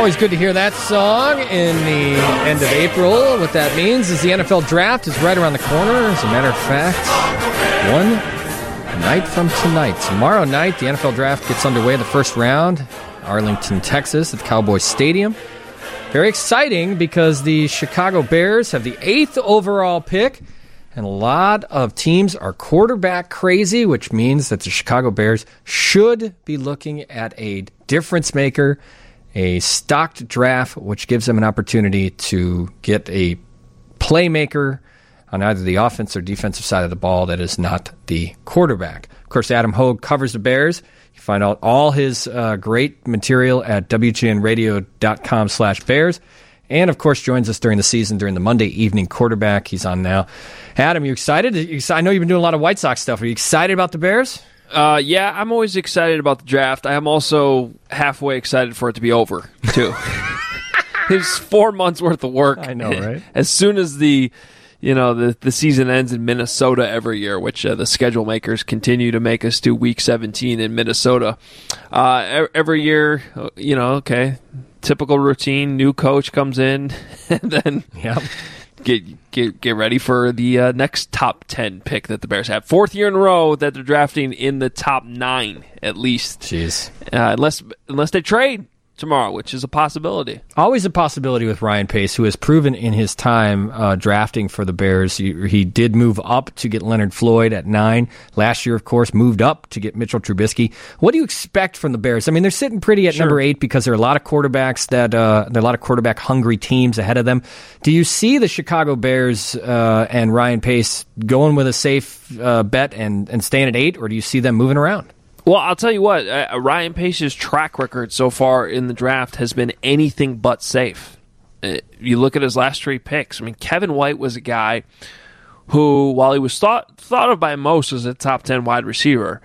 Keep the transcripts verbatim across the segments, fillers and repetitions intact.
Always good to hear that song in the end of April. What that means is the N F L Draft is right around the corner. As a matter of fact, one night from tonight. Tomorrow night, the N F L Draft gets underway, the first round, Arlington, Texas, at Cowboys Stadium. Very exciting because the Chicago Bears have the eighth overall pick, and a lot of teams are quarterback crazy, which means that the Chicago Bears should be looking at a difference maker, a stocked draft, which gives them an opportunity to get a playmaker on either the offense or defensive side of the ball that is not the quarterback. Of course, Adam Hogue covers the Bears. You find out all his uh, great material at W G N radio dot com slash bears. And, of course, joins us during the season, during the Monday evening quarterback. He's on now. Adam, you excited? You, I know you've been doing a lot of White Sox stuff. Are you excited about the Bears? Uh, yeah, I'm always excited about the draft. I am also halfway excited for it to be over, too. It's four months worth of work. I know, right? As soon as the, you know, the, the season ends in Minnesota every year, which uh, the schedule makers continue to make us do Week seventeen in Minnesota. Uh, every year, you know, okay, typical routine, new coach comes in, and then yep. get get get ready for the uh, next top ten pick that the Bears have. Fourth year in a row that they're drafting in the top nine, at least. Jeez. Uh, unless unless they trade tomorrow, which is a possibility. Always a possibility with Ryan Pace, who has proven in his time uh, drafting for the Bears. He, he did move up to get Leonard Floyd at nine. Last year, of course, moved up to get Mitchell Trubisky. What do you expect from the Bears? I mean, they're sitting pretty at sure. number eight because there are a lot of quarterbacks that uh, there are a lot of quarterback-hungry teams ahead of them. Do you see the Chicago Bears uh, and Ryan Pace going with a safe uh, bet and, and staying at eight, or do you see them moving around? Well, I'll tell you what, uh, Ryan Pace's track record so far in the draft has been anything but safe. Uh, you look at his last three picks. I mean, Kevin White was a guy who, while he was thought thought of by most as a top ten wide receiver,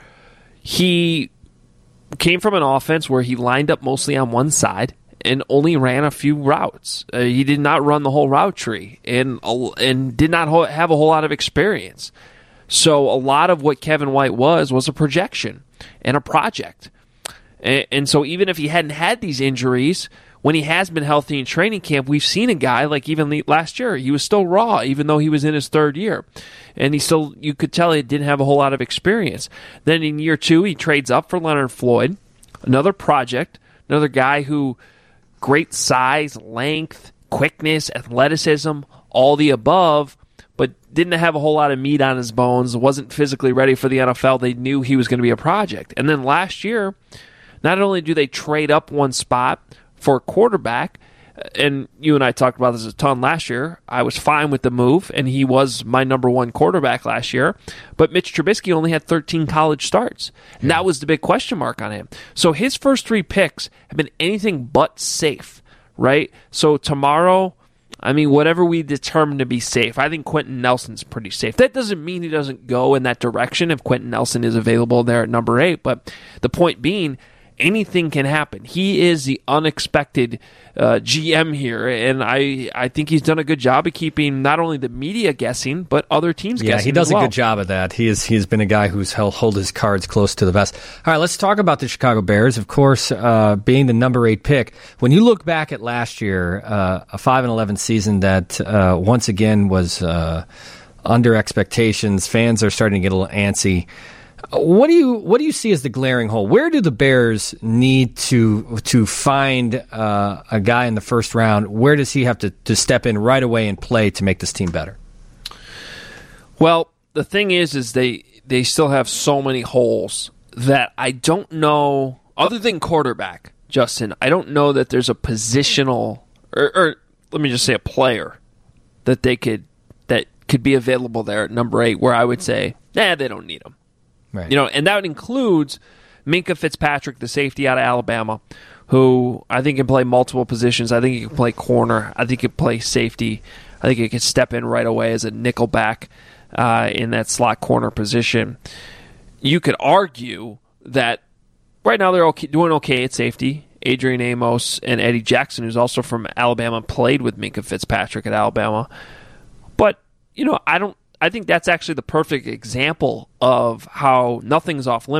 he came from an offense where he lined up mostly on one side and only ran a few routes. Uh, he did not run the whole route tree and, and did not ho- have a whole lot of experience. So a lot of what Kevin White was was a projection and a project. And, and so even if he hadn't had these injuries, when he has been healthy in training camp, we've seen a guy like even last year, he was still raw, even though he was in his third year. And he still, you could tell he didn't have a whole lot of experience. Then in year two, he trades up for Leonard Floyd, another project, another guy who, great size, length, quickness, athleticism, all the above, but didn't have a whole lot of meat on his bones, wasn't physically ready for the N F L. They knew he was going to be a project. And then last year, not only do they trade up one spot for a quarterback, and you and I talked about this a ton last year, I was fine with the move, and he was my number one quarterback last year, but Mitch Trubisky only had thirteen college starts, and that was the big question mark on him. So his first three picks have been anything but safe, right? So tomorrow, I mean, whatever we determine to be safe, I think Quentin Nelson's pretty safe. That doesn't mean he doesn't go in that direction if Quentin Nelson is available there at number eight, but the point being, anything can happen. He is the unexpected uh, G M here, and I, I think he's done a good job of keeping not only the media guessing, but other teams yeah, guessing. Yeah, he does as well. a good job of that. He is he's been a guy who's held hold his cards close to the vest. All right, let's talk about the Chicago Bears. Of course, uh, being the number eight pick. When you look back at last year, uh, a five and eleven season that uh, once again was uh, under expectations. Fans are starting to get a little antsy. What do you what do you see as the glaring hole? Where do the Bears need to to find uh, a guy in the first round? Where does he have to, to step in right away and play to make this team better? Well, the thing is, is they they still have so many holes that I don't know. Other than quarterback, Justin, I don't know that there's a positional or, or let me just say a player that they could that could be available there at number eight. Where I would say, nah, they don't need him. Right. You know, and that includes Minkah Fitzpatrick, the safety out of Alabama, who I think can play multiple positions. I think he can play corner. I think he can play safety. I think he can step in right away as a nickel back uh, in that slot corner position. You could argue that right now they're okay, doing okay at safety. Adrian Amos and Eddie Jackson, who's also from Alabama, played with Minkah Fitzpatrick at Alabama. But, you know, I don't. I think that's actually the perfect example of how nothing's off limits.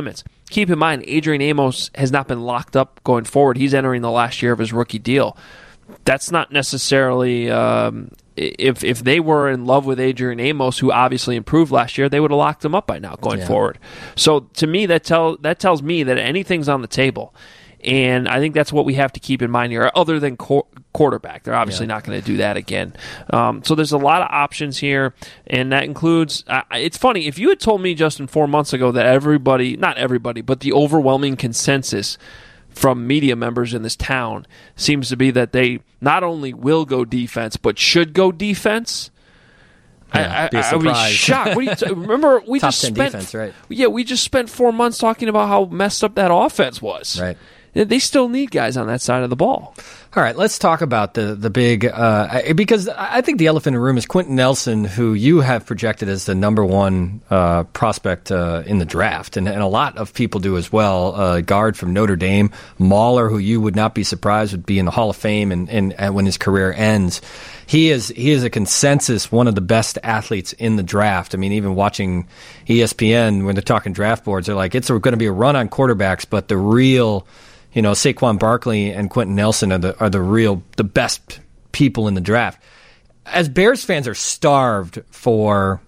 keep in mind, Adrian Amos has not been locked up going forward. He's entering the last year of his rookie deal. That's not necessarily um, if if they were in love with Adrian Amos, who obviously improved last year, they would have locked him up by now going yeah. forward. So to me, that tell that tells me that anything's on the table. And I think that's what we have to keep in mind here, other than qu- quarterback. They're obviously yeah. not going to do that again. Um, so there's a lot of options here, and that includes uh, – it's funny. If you had told me, Justin, four months ago that everybody – not everybody, but the overwhelming consensus from media members in this town seems to be that they not only will go defense but should go defense – Yeah, I, be a I, I was shocked. What do you t- remember? We Top just ten spent, defense, right? Yeah, we just spent four months talking about how messed up that offense was. Right. They still need guys on that side of the ball. All right, let's talk about the the big uh, because I think the elephant in the room is Quentin Nelson, who you have projected as the number one uh, prospect uh, in the draft, and, and a lot of people do as well. Uh, guard from Notre Dame, Mahler, who you would not be surprised would be in the Hall of Fame, and, and, and when his career ends, he is he is a consensus one of the best athletes in the draft. I mean, even watching E S P N when they're talking draft boards, they're like, it's going to be a run on quarterbacks, but the real You know, Saquon Barkley and Quentin Nelson are the are the real the best people in the draft. As Bears fans are starved for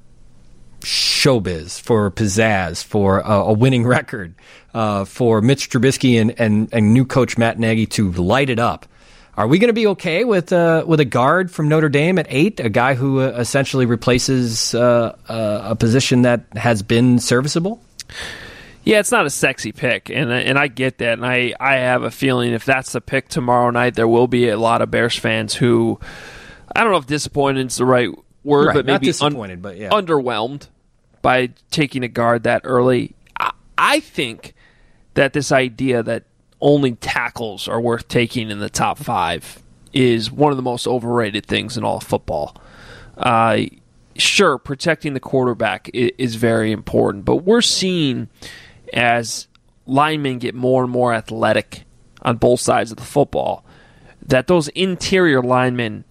showbiz, for pizzazz, for a, a winning record, uh, for Mitch Trubisky and, and, and new coach Matt Nagy to light it up. Are we going to be okay with uh, with a guard from Notre Dame at eight, a guy who uh, essentially replaces uh, uh, a position that has been serviceable? Yeah, it's not a sexy pick, and and I get that, and I, I have a feeling if that's the pick tomorrow night, there will be a lot of Bears fans who, I don't know if disappointed is the right word, right, but maybe not disappointed, un- but yeah. underwhelmed by taking a guard that early. I, I think that this idea that only tackles are worth taking in the top five is one of the most overrated things in all of football. Uh, sure, protecting the quarterback is, is very important, but we're seeing as linemen get more and more athletic on both sides of the football, that those interior linemen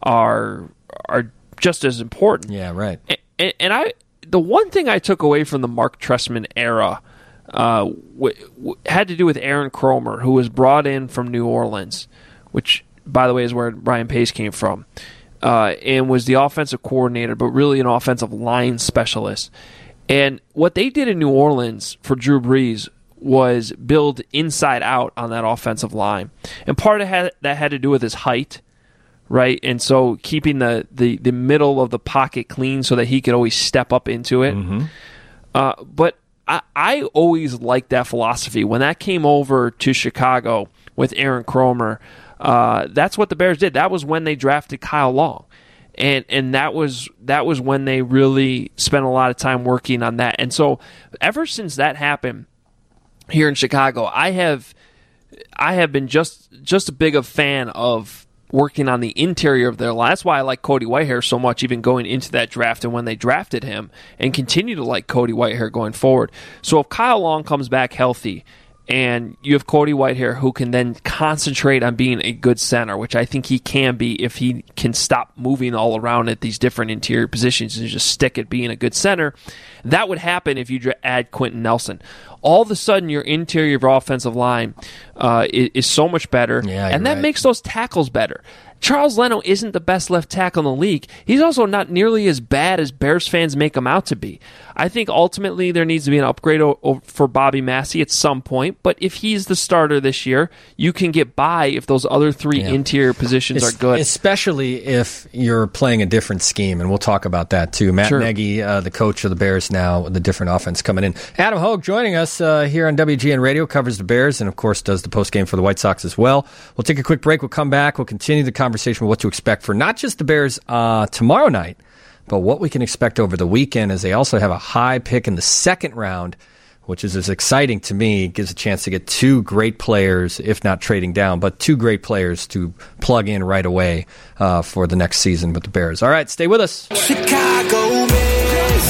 are are just as important. Yeah, right. And, and I, the one thing I took away from the Mark Trestman era uh, w- w- had to do with Aaron Kromer, who was brought in from New Orleans, which, by the way, is where Ryan Pace came from, uh, and was the offensive coordinator, but really an offensive line specialist. And what they did in New Orleans for Drew Brees was build inside out on that offensive line. And part of that, that had to do with his height, right? And so keeping the, the, the middle of the pocket clean so that he could always step up into it. Mm-hmm. Uh, but I, I always liked that philosophy. When that came over to Chicago with Aaron Kromer, uh, that's what the Bears did. That was when they drafted Kyle Long. And and that was that was when they really spent a lot of time working on that. And so ever since that happened here in Chicago, I have I have been just just a big a fan of working on the interior of their line. That's why I like Cody Whitehair so much, even going into that draft and when they drafted him, and continue to like Cody Whitehair going forward. So if Kyle Long comes back healthy, and you have Cody Whitehair who can then concentrate on being a good center, which I think he can be if he can stop moving all around at these different interior positions and just stick at being a good center. That would happen if you add Quentin Nelson. All of a sudden, your interior of your offensive line uh, is, is so much better, yeah, and that right. makes those tackles better. Charles Leno isn't the best left tackle in the league. He's also not nearly as bad as Bears fans make him out to be. I think ultimately there needs to be an upgrade o- o- for Bobby Massey at some point, but if he's the starter this year, you can get by if those other three yeah. interior positions es- are good. Especially if you're playing a different scheme, and we'll talk about that too. Matt sure. Nagy, uh, the coach of the Bears now, with the different offense coming in. Adam Hogue joining us uh, here on W G N Radio, covers the Bears, and of course does the postgame for the White Sox as well. We'll take a quick break. We'll come back. We'll continue the conversation with what to expect for not just the Bears uh, tomorrow night, but what we can expect over the weekend, as they also have a high pick in the second round, which is as exciting to me. It gives a chance to get two great players, if not trading down, but two great players to plug in right away uh, for the next season with the Bears. All right, stay with us. Chicago Bears.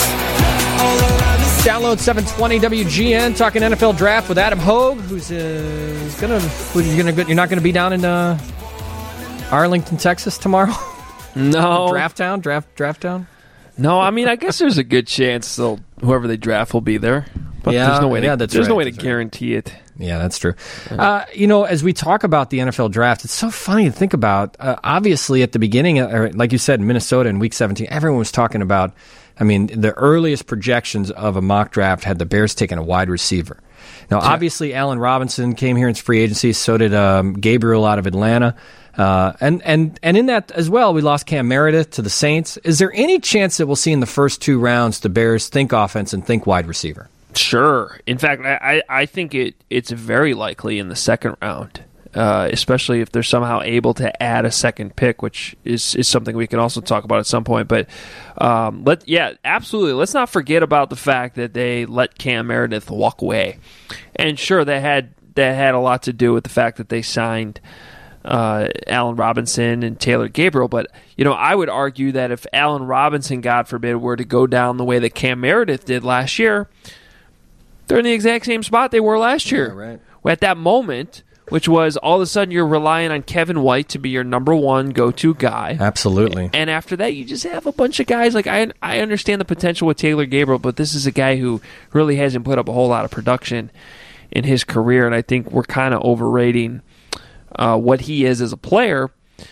Download seven twenty W G N, talking N F L draft with Adam Hogue, who's uh, gonna. You're gonna. You're not gonna be down in uh, Arlington, Texas tomorrow. No. Draft town? Draft draft town? No, I mean, I guess there's a good chance they'll, whoever they draft will be there. But Yeah, there's no way. To, yeah, that's there's no right, way to that's right. guarantee it. Yeah, that's true. Uh, you know, as we talk about the N F L draft, it's so funny to think about. Uh, obviously, at the beginning, or like you said, in Minnesota in Week seventeen, everyone was talking about. I mean, the earliest projections of a mock draft had the Bears taking a wide receiver. Now, Yeah. obviously, Allen Robinson came here in free agency. So did um, Gabriel out of Atlanta. Uh, and, and, and in that as well, we lost Cam Meredith to the Saints. Is there any chance that we'll see in the first two rounds the Bears think offense and think wide receiver? Sure. In fact, I, I think it it's very likely in the second round, uh, especially if they're somehow able to add a second pick, which is, is something we can also talk about at some point. But um, let yeah, absolutely. Let's not forget about the fact that they let Cam Meredith walk away, and sure, that had that had a lot to do with the fact that they signed uh, Allen Robinson and Taylor Gabriel. But you know, I would argue that if Allen Robinson, God forbid, were to go down the way that Cam Meredith did last year, they're in the exact same spot they were last year. Yeah, right. At that moment, which was all of a sudden you're relying on Kevin White to be your number one go-to guy. Absolutely. And after that, you just have a bunch of guys. Like I, I understand the potential with Taylor Gabriel, but this is a guy who really hasn't put up a whole lot of production in his career, and I think we're kind of overrating uh, what he is as a player.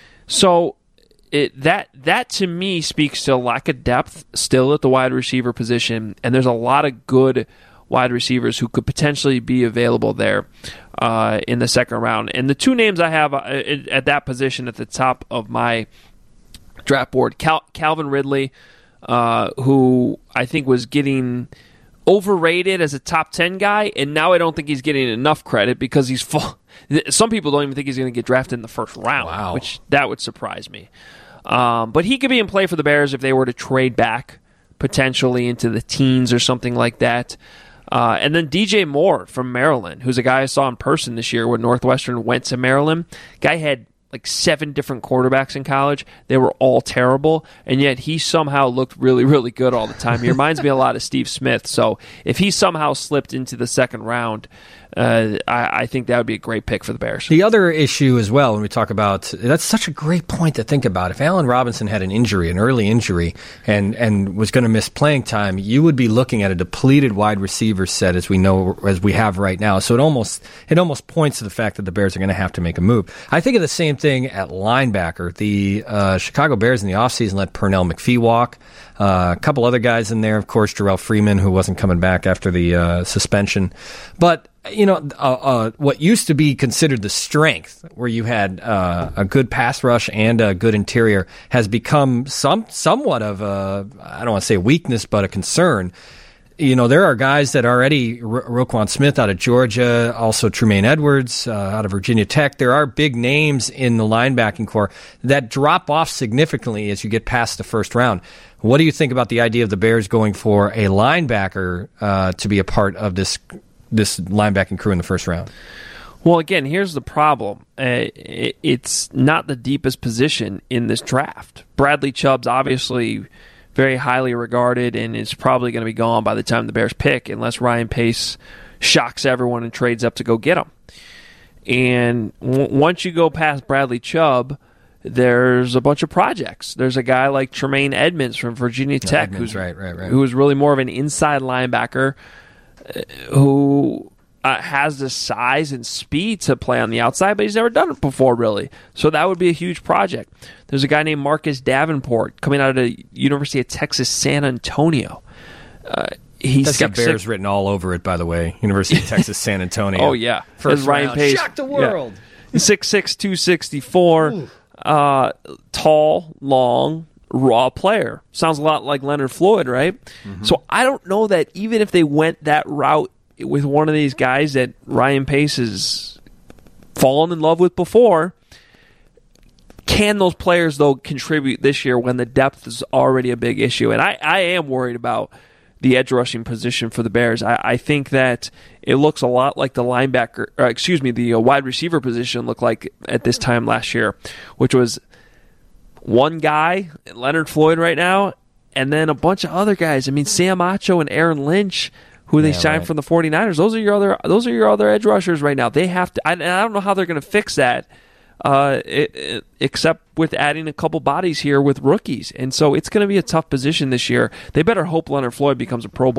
So it that that to me speaks to a lack of depth still at the wide receiver position, and there's a lot of good wide receivers who could potentially be available there uh, in the second round. And the two names I have uh, at that position at the top of my draft board, Cal- Calvin Ridley, uh, who I think was getting overrated as a top ten guy, and now I don't think he's getting enough credit because he's full. Some people don't even think he's going to get drafted in the first round, Wow. which that would surprise me. Um, but he could be in play for the Bears if they were to trade back potentially into the teens or something like that. Uh, and then D J Moore from Maryland, who's a guy I saw in person this year when Northwestern went to Maryland. Guy had like seven different quarterbacks in college. They were all terrible, and yet he somehow looked really, really good all the time. He reminds me a lot of Steve Smith. So if he somehow slipped into the second round, uh, I, I think that would be a great pick for the Bears. The other issue as well, when we talk about, that's such a great point to think about. If Allen Robinson had an injury, an early injury, and, and was going to miss playing time, you would be looking at a depleted wide receiver set as we know, as we have right now. So it almost, it almost points to the fact that the Bears are going to have to make a move. I think of the same thing at linebacker. The uh, Chicago Bears in the offseason let Pernell McPhee walk. Uh, a couple other guys in there, of course, Jarrell Freeman, who wasn't coming back after the uh, suspension. But you know, uh, uh, what used to be considered the strength, where you had uh, a good pass rush and a good interior, has become some somewhat of a, I don't want to say a weakness, but a concern. You know, there are guys that already, Ro- Roquan Smith out of Georgia, also Tremaine Edwards uh, out of Virginia Tech. There are big names in the linebacking core that drop off significantly as you get past the first round. What do you think about the idea of the Bears going for a linebacker uh, to be a part of this this linebacking crew in the first round? Well, again, here's the problem. Uh, it, it's not the deepest position in this draft. Bradley Chubb's obviously very highly regarded and is probably going to be gone by the time the Bears pick, unless Ryan Pace shocks everyone and trades up to go get him. And w- once you go past Bradley Chubb, there's a bunch of projects. There's a guy like Tremaine Edmonds from Virginia Tech, Edmonds, who's right, right, right. who is really more of an inside linebacker, uh, who uh, has the size and speed to play on the outside, but he's never done it before, really. So that would be a huge project. There's a guy named Marcus Davenport coming out of the University of Texas San Antonio. Uh, he's That's got six, Bears six, written all over it, by the way. University of Texas San Antonio. Oh, yeah. First As Ryan round. Pace. Shock the world. Yeah. six six, two sixty-four, uh, tall, long, raw player. Sounds a lot like Leonard Floyd, right? Mm-hmm. So I don't know that even if they went that route with one of these guys that Ryan Pace has fallen in love with before, can those players, though, contribute this year when the depth is already a big issue? And I, I am worried about the edge rushing position for the Bears. I, I think that it looks a lot like the linebacker, or excuse me, the uh, wide receiver position looked like at this time last year, which was one guy, Leonard Floyd right now, and then a bunch of other guys. I mean, Sam Acho and Aaron Lynch, who they Yeah, signed right. from the 49ers. Those are your other those are your other edge rushers right now. They have to, I, and I don't know how they're going to fix that, uh, it, it, except with adding a couple bodies here with rookies. And so it's going to be a tough position this year. They better hope Leonard Floyd becomes a Pro Bowler.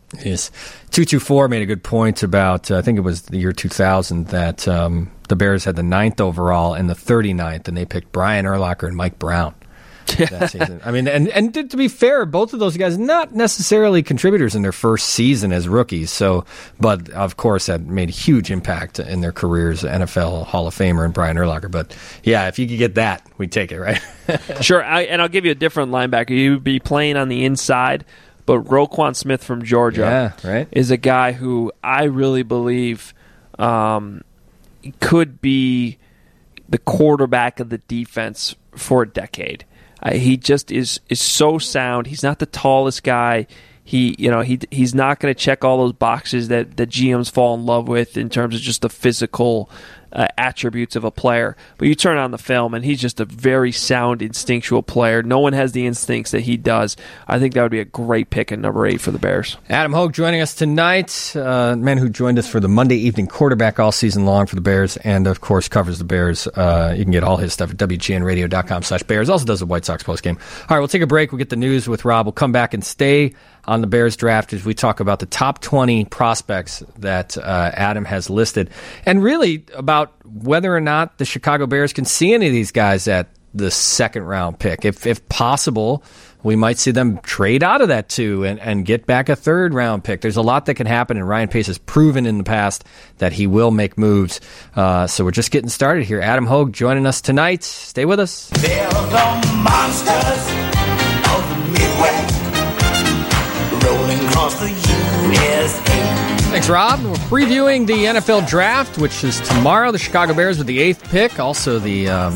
Yes. two two four made a good point about, uh, I think it was the year two thousand, that um, the Bears had the ninth overall and the thirty-ninth, and they picked Brian Urlacher and Mike Brown that season. I mean, and, and to be fair, both of those guys not necessarily contributors in their first season as rookies, so, but of course that made a huge impact in their careers, N F L Hall of Famer and Brian Urlacher. But yeah, if you could get that, we'd take it, right? Sure, I, and I'll give you a different linebacker. You'd be playing on the inside, but Roquan Smith from Georgia yeah, right. is a guy who I really believe um, could be the quarterback of the defense for a decade. Uh, he just is is so sound. He's not the tallest guy. He you know he he's not going to check all those boxes that the G Ms fall in love with in terms of just the physical uh, attributes of a player. But you turn on the film, and he's just a very sound, instinctual player. No one has the instincts that he does. I think that would be a great pick at number eight for the Bears. Adam Hogue joining us tonight, uh, man who joined us for the Monday evening quarterback all season long for the Bears, and of course covers the Bears. Uh, you can get all his stuff at W G N radio dot com slash Bears. Also does the White Sox postgame. All right, we'll take a break. We'll get the news with Rob. We'll come back and stay on the Bears draft as we talk about the top twenty prospects that uh, Adam has listed, and really about whether or not the Chicago Bears can see any of these guys at the second round pick. If if possible, we might see them trade out of that too and, and get back a third round pick. There's a lot that can happen, and Ryan Pace has proven in the past that he will make moves. Uh, so we're just getting started here. Adam Hogue joining us tonight. Stay with us. They're the monsters of the Midwest, rolling across the U S A. Thanks, Rob. We're previewing the N F L Draft, which is tomorrow. The Chicago Bears with the eighth pick, also the um,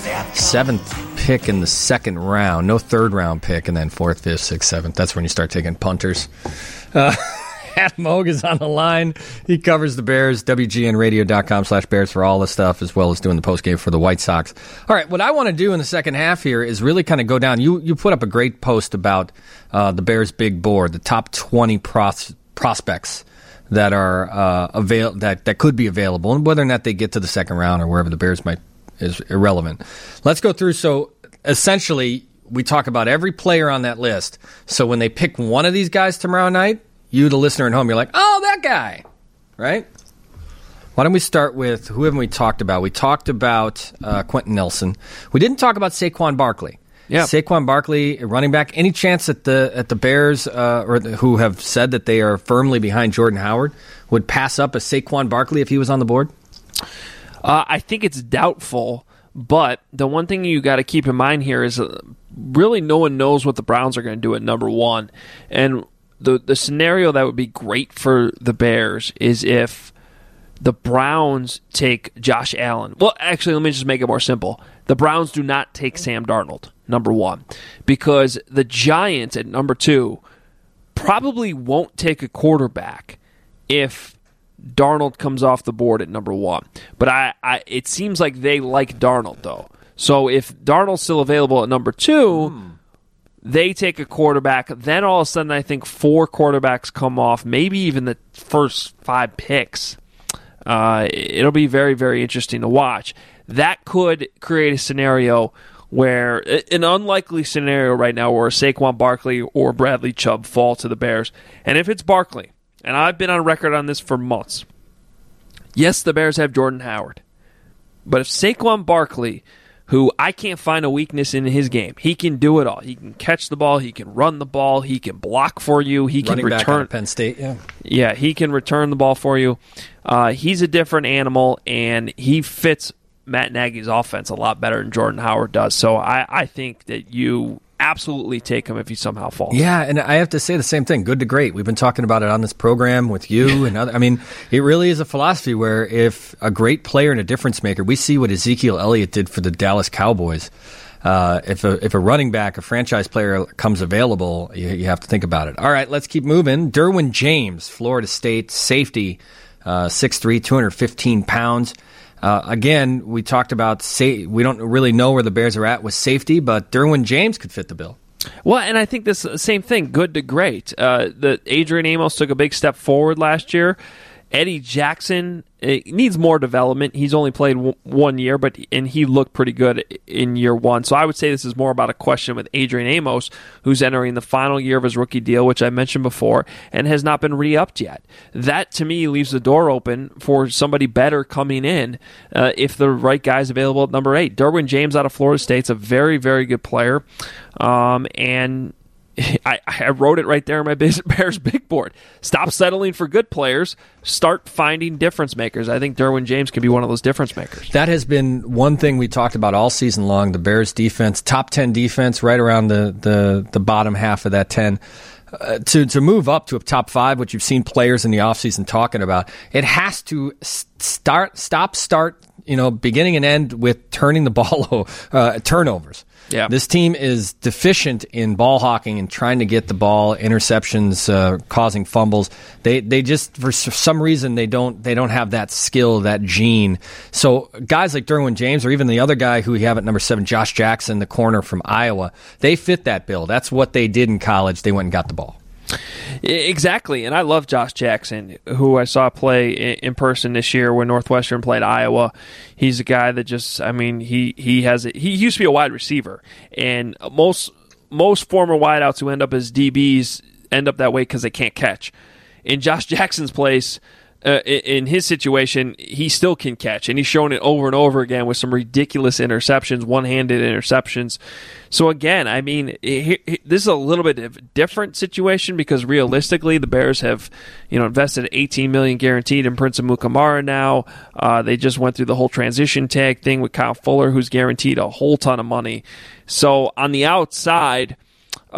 seventh pick in the second round. No third round pick, and then fourth, fifth, sixth, seventh. That's when you start taking punters. Uh, Adam Hogue is on the line. He covers the Bears, W G N radio dot com slash Bears for all the stuff, as well as doing the postgame for the White Sox. All right, what I want to do in the second half here is really kind of go down. You you put up a great post about uh, the Bears' big board, the top twenty pros- prospects that are uh, avail that, that could be available, and whether or not they get to the second round or wherever the Bears might is irrelevant. Let's go through. So essentially, we talk about every player on that list. So when they pick one of these guys tomorrow night, you, the listener at home, you're like, oh, that guy, right? Why don't we start with who haven't we talked about? We talked about uh, Quentin Nelson. We didn't talk about Saquon Barkley. Yeah, Saquon Barkley, running back. Any chance that the at the Bears, uh, or the, who have said that they are firmly behind Jordan Howard, would pass up a Saquon Barkley if he was on the board? Uh, I think it's doubtful, but the one thing you got to keep in mind here is uh, really no one knows what the Browns are going to do at number one, and the the scenario that would be great for the Bears is if the Browns take Josh Allen. Well, actually, let me just make it more simple. The Browns do not take Sam Darnold, number one, because the Giants at number two probably won't take a quarterback if Darnold comes off the board at number one. But I, I it seems like they like Darnold, though. So if Darnold's still available at number two, hmm. they take a quarterback. Then all of a sudden, I think four quarterbacks come off, maybe even the first five picks. Uh, it'll be very, very interesting to watch. That could create a scenario where, an unlikely scenario right now, where Saquon Barkley or Bradley Chubb fall to the Bears. And if it's Barkley, and I've been on record on this for months, yes, the Bears have Jordan Howard. But if Saquon Barkley, who I can't find a weakness in his game, he can do it all. He can catch the ball, he can run the ball, he can block for you, he Running can return. Back out of Penn State, yeah. Yeah, he can return the ball for you. Uh, he's a different animal, and he fits Matt Nagy's offense a lot better than Jordan Howard does. So I, I think that you absolutely take him if he somehow falls. Yeah, and I have to say the same thing. Good to great. We've been talking about it on this program with you and other. I mean, it really is a philosophy where if a great player and a difference maker, we see what Ezekiel Elliott did for the Dallas Cowboys. Uh, if a if a running back, a franchise player comes available, you, you have to think about it. All right, let's keep moving. Derwin James, Florida State safety, uh, six three, two hundred fifteen pounds. Uh, again, we talked about sa- we don't really know where the Bears are at with safety, but Derwin James could fit the bill. Well, and I think this same thing, good to great. Uh, the Adrian Amos took a big step forward last year, Eddie Jackson uh, needs more development. He's only played w- one year, but and he looked pretty good in year one. So I would say this is more about a question with Adrian Amos, who's entering the final year of his rookie deal, which I mentioned before, and has not been re-upped yet. That, to me, leaves the door open for somebody better coming in uh, if the right guy's available at number eight. Derwin James out of Florida State's a very, very good player, um, and I, I wrote it right there on my Bears big board. Stop settling for good players. Start finding difference makers. I think Derwin James can be one of those difference makers. That has been one thing we talked about all season long, the Bears defense, top ten defense, right around the, the, the bottom half of that ten. Uh, to, to move up to a top five, which you've seen players in the offseason talking about, it has to start, stop, start, you know, beginning and end with turning the ball, uh, turnovers. Yeah. This team is deficient in ball hawking and trying to get the ball, interceptions, uh, causing fumbles. They they just for some reason they don't they don't have that skill, that gene. So guys like Derwin James or even the other guy who we have at number seven, Josh Jackson, the corner from Iowa, they fit that bill. That's what they did in college. They went and got the ball. Exactly, and I love Josh Jackson, who I saw play in person this year when Northwestern played Iowa. He's a guy that just, I mean, he he has a, he used to be a wide receiver, and most most former wideouts who end up as D Bs end up that way because they can't catch. In Josh Jackson's place, uh, in his situation, he still can catch, and he's shown it over and over again with some ridiculous interceptions, one-handed interceptions. So again, I mean, it, it, this is a little bit of a different situation because realistically, the Bears have, you know, invested eighteen million dollars guaranteed in Prince Amukamara now. Uh, they just went through the whole transition tag thing with Kyle Fuller, who's guaranteed a whole ton of money. So on the outside, uh,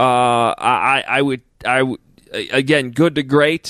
I, I would, I would, again, good to great.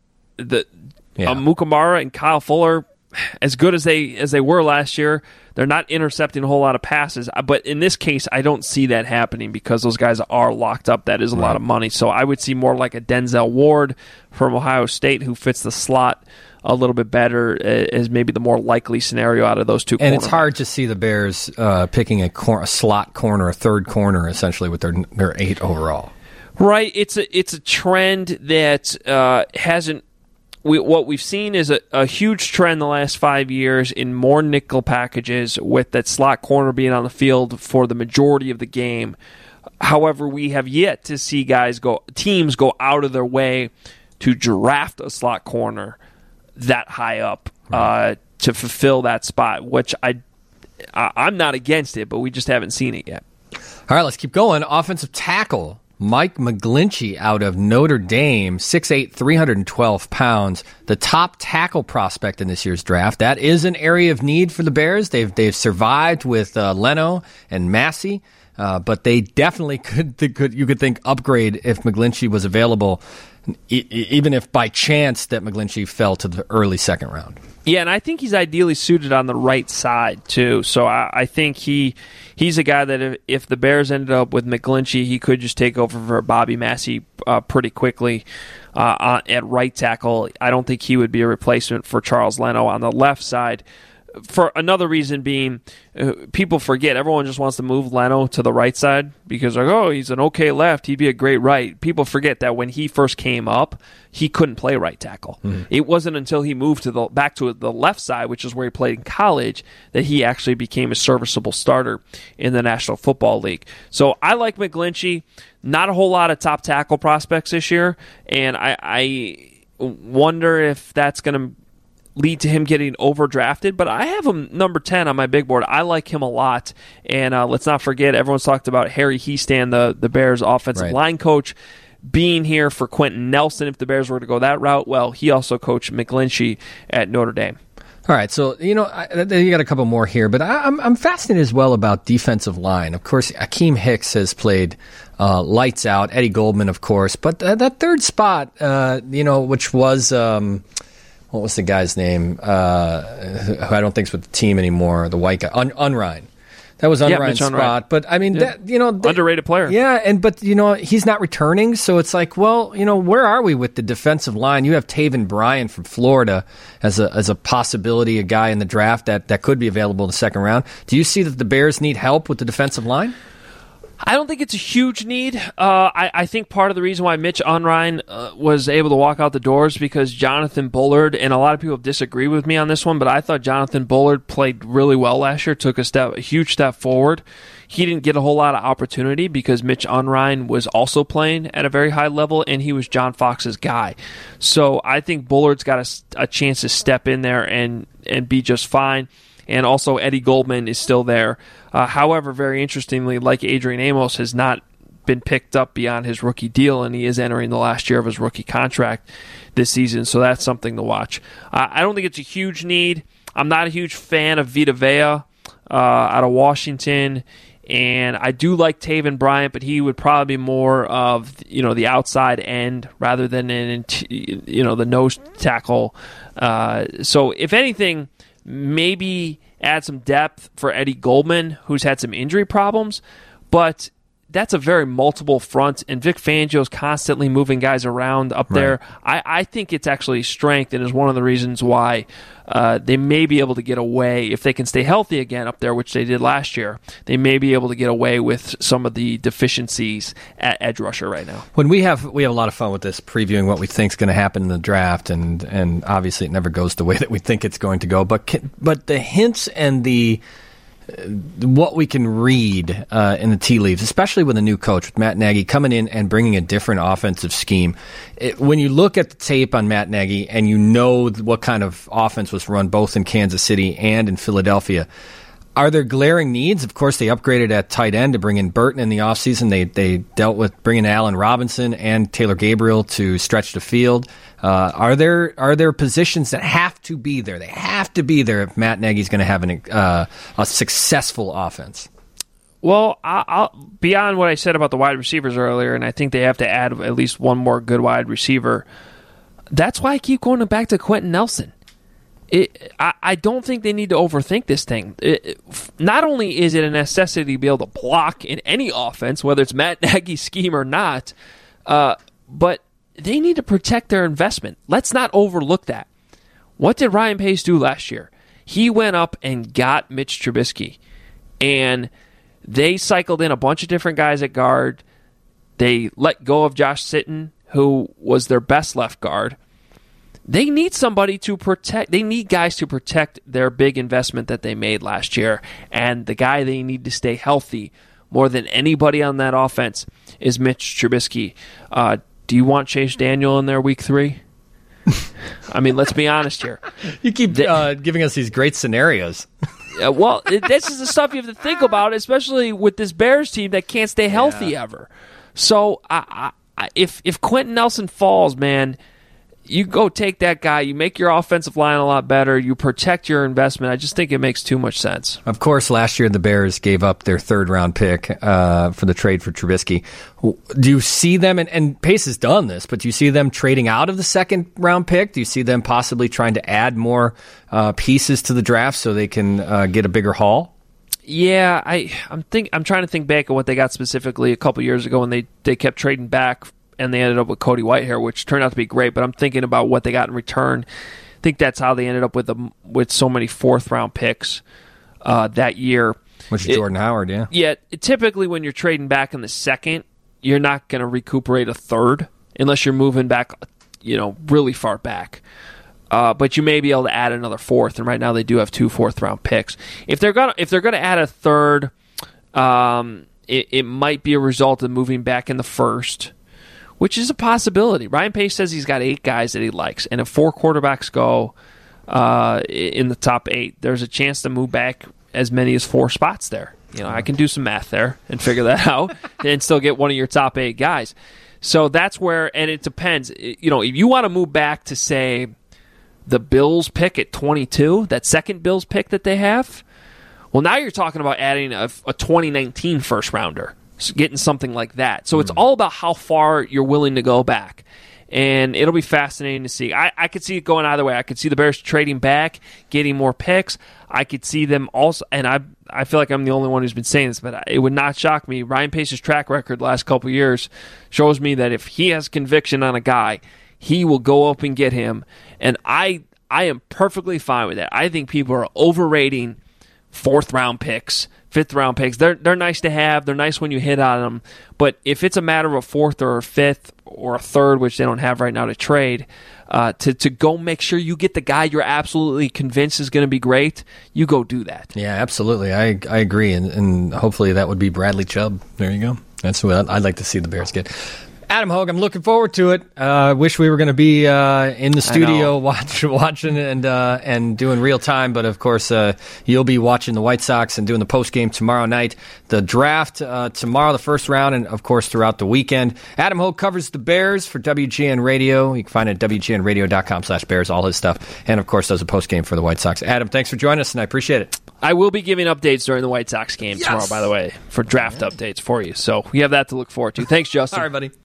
The yeah. Amukamara and Kyle Fuller, as good as they as they were last year, they're not intercepting a whole lot of passes. But in this case, I don't see that happening because those guys are locked up. That is a right. lot of money. So I would see more like a Denzel Ward from Ohio State who fits the slot a little bit better as maybe the more likely scenario out of those two. And it's hard to see the Bears uh, picking a, cor- a slot corner, a third corner, essentially with their their eight overall. Right. It's a it's a trend that uh, hasn't. We, what we've seen is a, a huge trend the last five years in more nickel packages with that slot corner being on the field for the majority of the game. However, we have yet to see guys go, teams go out of their way to draft a slot corner that high up uh, to fulfill that spot, which I, I, I'm not against it, but we just haven't seen it yet. All right, let's keep going. Offensive tackle. Mike McGlinchey out of Notre Dame, six eight, three hundred twelve pounds, the top tackle prospect in this year's draft. That is an area of need for the Bears. They've they've survived with uh, Leno and Massey, uh, but they definitely could, they could you could think upgrade if McGlinchey was available, e- even if by chance that McGlinchey fell to the early second round. Yeah, and I think he's ideally suited on the right side, too. So I, I think he he's a guy that if, if the Bears ended up with McGlinchey, he could just take over for Bobby Massey uh, pretty quickly uh, at right tackle. I don't think he would be a replacement for Charles Leno on the left side. For another reason being, uh, people forget, everyone just wants to move Leno to the right side because, like, oh, he's an okay left, he'd be a great right. People forget that when he first came up, he couldn't play right tackle. Mm-hmm. It wasn't until he moved to the back to the left side, which is where he played in college, that he actually became a serviceable starter in the National Football League. So I like McGlinchey. Not a whole lot of top tackle prospects this year, and I, I wonder if that's going to lead to him getting overdrafted, but I have him number ten on my big board. I like him a lot, and uh, let's not forget, everyone's talked about Harry Hiestand, the, the Bears' offensive right. line coach, being here for Quentin Nelson if the Bears were to go that route. Well, he also coached McGlinchey at Notre Dame. All right, so, you know, I, you got a couple more here, but I, I'm, I'm fascinated as well about defensive line. Of course, Akeem Hicks has played uh, lights out, Eddie Goldman, of course, but th- that third spot, uh, you know, which was... Um, What was the guy's name? Uh, who I don't think's with the team anymore. The white guy, Un- Unrein. That was Unrein's yeah, spot. But I mean, yeah. that, you know, they, underrated player. Yeah, and but you know, he's not returning, so it's like, well, you know, where are we with the defensive line? You have Taven Bryan from Florida as a as a possibility, a guy in the draft that, that could be available in the second round. Do you see that the Bears need help with the defensive line? I don't think it's a huge need. Uh, I, I think part of the reason why Mitch Unrein uh, was able to walk out the doors because Jonathan Bullard, and a lot of people disagree with me on this one, but I thought Jonathan Bullard played really well last year, took a step, a huge step forward. He didn't get a whole lot of opportunity because Mitch Unrein was also playing at a very high level, and he was John Fox's guy. So I think Bullard's got a, a chance to step in there and, and be just fine. And also Eddie Goldman is still there. Uh, however, very interestingly, like Adrian Amos, has not been picked up beyond his rookie deal, and he is entering the last year of his rookie contract this season, so that's something to watch. Uh, I don't think it's a huge need. I'm not a huge fan of Vita Vea uh, out of Washington, and I do like Taven Bryant, but he would probably be more of you know the outside end rather than in you know the nose tackle. Uh, so if anything, maybe add some depth for Eddie Goldman, who's had some injury problems, but that's a very multiple front, and Vic Fangio's constantly moving guys around up there. Right. I, I think it's actually strength and is one of the reasons why uh, they may be able to get away, if they can stay healthy again up there, which they did last year, they may be able to get away with some of the deficiencies at edge rusher right now. When we have we have a lot of fun with this, previewing what we think is going to happen in the draft, and, and obviously it never goes the way that we think it's going to go, but can, but the hints and the what we can read uh, in the tea leaves, especially with a new coach, with Matt Nagy coming in and bringing a different offensive scheme. It, when you look at the tape on Matt Nagy and you know what kind of offense was run both in Kansas City and in Philadelphia, are there glaring needs? Of course, they upgraded at tight end to bring in Burton in the offseason. They they dealt with bringing Allen Robinson and Taylor Gabriel to stretch the field. Uh, are there are there positions that have to be there? They have to be there if Matt Nagy's going to have an, uh, a successful offense. Well, I'll, I'll, beyond what I said about the wide receivers earlier, and I think they have to add at least one more good wide receiver, that's why I keep going back to Quentin Nelson. It, I, I don't think they need to overthink this thing. It, it, not only is it a necessity to be able to block in any offense, whether it's Matt Nagy's scheme or not, uh, but they need to protect their investment. Let's not overlook that. What did Ryan Pace do last year? He went up and got Mitch Trubisky, and they cycled in a bunch of different guys at guard. They let go of Josh Sitton, who was their best left guard. They need somebody to protect. They need guys to protect their big investment that they made last year. And the guy they need to stay healthy more than anybody on that offense is Mitch Trubisky. Uh, do you want Chase Daniel in there week three? I mean, let's be honest here. You keep uh, giving us these great scenarios. uh, well, this is the stuff you have to think about, especially with this Bears team that can't stay healthy yeah. ever. So I, I, if if Quentin Nelson falls, man, you go take that guy, you make your offensive line a lot better, you protect your investment. I just think it makes too much sense. Of course, last year the Bears gave up their third-round pick uh, for the trade for Trubisky. Do you see them, and, and Pace has done this, but do you see them trading out of the second-round pick? Do you see them possibly trying to add more uh, pieces to the draft so they can uh, get a bigger haul? Yeah, I, I'm think I'm trying to think back at what they got specifically a couple years ago when they, they kept trading back and they ended up with Cody Whitehair, which turned out to be great, but I'm thinking about what they got in return. I think that's how they ended up with a, with so many fourth-round picks uh, that year. Which is Jordan Howard, yeah. Yeah, typically when you're trading back in the second, you're not going to recuperate a third unless you're moving back, you know, really far back. Uh, but you may be able to add another fourth, and right now they do have two fourth-round picks. If they're gonna if they're gonna add a third, um, it, it might be a result of moving back in the first, which is a possibility. Ryan Pace says he's got eight guys that he likes, and if four quarterbacks go uh, in the top eight, there's a chance to move back as many as four spots there. You know, I can do some math there and figure that out and still get one of your top eight guys. So that's where, and it depends. You know, if you want to move back to, say, the Bills pick at twenty-two, that second Bills pick that they have, well, now you're talking about adding a, a twenty nineteen first rounder, so getting something like that. So mm. it's all about how far you're willing to go back. And it'll be fascinating to see. I, I could see it going either way. I could see the Bears trading back, getting more picks. I could see them also, and I I feel like I'm the only one who's been saying this, but it would not shock me. Ryan Pace's track record the last couple of years shows me that if he has conviction on a guy, he will go up and get him. And I I am perfectly fine with that. I think people are overrating fourth-round picks, fifth round picks. They're they're nice to have. They're nice when you hit on them. But if it's a matter of a fourth or a fifth or a third, which they don't have right now to trade, uh, to to go make sure you get the guy you're absolutely convinced is going to be great, you go do that. Yeah, absolutely. I I agree, and and hopefully that would be Bradley Chubb. There you go. That's what I'd like to see the Bears get. Adam Hogue, I'm looking forward to it. I uh, wish we were going to be uh, in the studio watch, watching and uh, and doing real time, but of course uh, you'll be watching the White Sox and doing the post game tomorrow night. The draft uh, tomorrow, the first round, and of course throughout the weekend. Adam Hogue covers the Bears for W G N Radio. You can find it at W G N radio dot com slash Bears, all his stuff, and of course does a post game for the White Sox. Adam, thanks for joining us, and I appreciate it. I will be giving updates during the White Sox game yes. tomorrow, by the way, for draft yeah. updates for you. So we have that to look forward to. Thanks, Justin. All right, buddy.